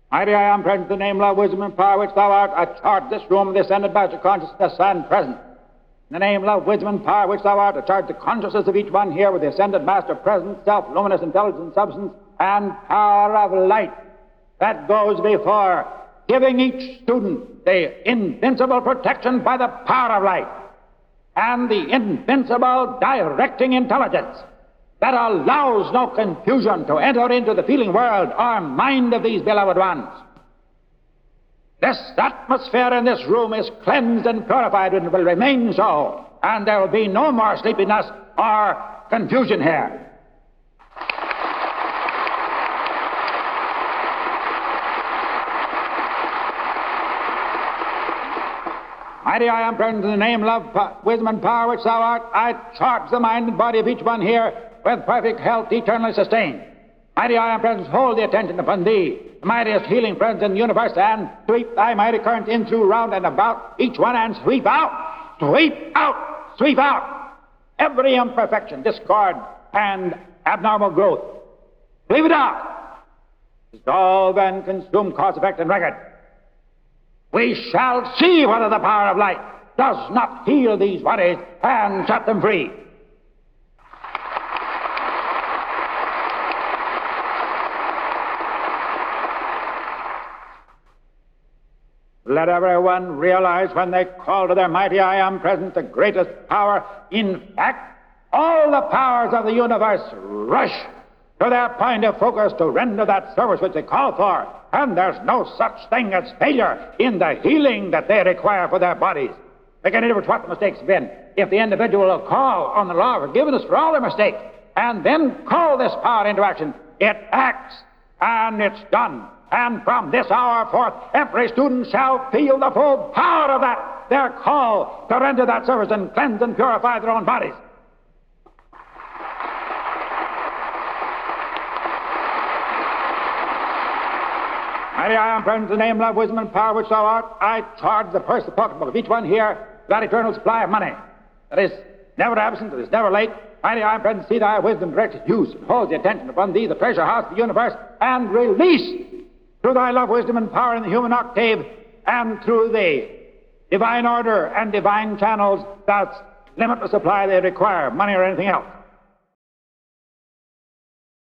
Mighty I am present, the name, love, wisdom, and power which thou art. I charge this room, the ascended master consciousness, and present. In the name, love, wisdom, and power which thou art, I charge the consciousness of each one here with the ascended master present, self, luminous intelligence, substance, and power of light that goes before, giving each student the invincible protection by the power of light and the invincible directing intelligence that allows no confusion to enter into the feeling world or mind of these beloved ones. This atmosphere in this room is cleansed and purified and will remain so, and there will be no more sleepiness or confusion here. Mighty I am present in the name, love, wisdom, and power which thou art. I charge the mind and body of each one here with perfect health eternally sustained. Mighty I am present, hold the attention upon thee, the mightiest healing presence in the universe, and sweep thy mighty current in, through, round, and about each one, and sweep out, sweep out, sweep out every imperfection, discord, and abnormal growth. Leave it out. Dissolve and consume cause, effect, and record. We shall see whether the power of light does not heal these bodies and set them free. Let everyone realize when they call to their mighty I am present, the greatest power. In fact, all the powers of the universe rush to their point of focus to render that service which they call for. And there's no such thing as failure in the healing that they require for their bodies. Make any difference what the mistakes have been. If the individual will call on the law of forgiveness for all their mistakes, and then call this power into action, it acts, and it's done. And from this hour forth, every student shall feel the full power of that, their call to render that service and cleanse and purify their own bodies. Mighty I am present in the name, love, wisdom, and power which thou art. I charge the purse, the pocketbook of each one here, that eternal supply of money that is never absent, that is never late. Mighty I am present, see thy wisdom directs its use, and holds the attention upon thee, the treasure house of the universe, and release through thy love, wisdom, and power in the human octave, and through the divine order and divine channels, that limitless supply they require, money or anything else.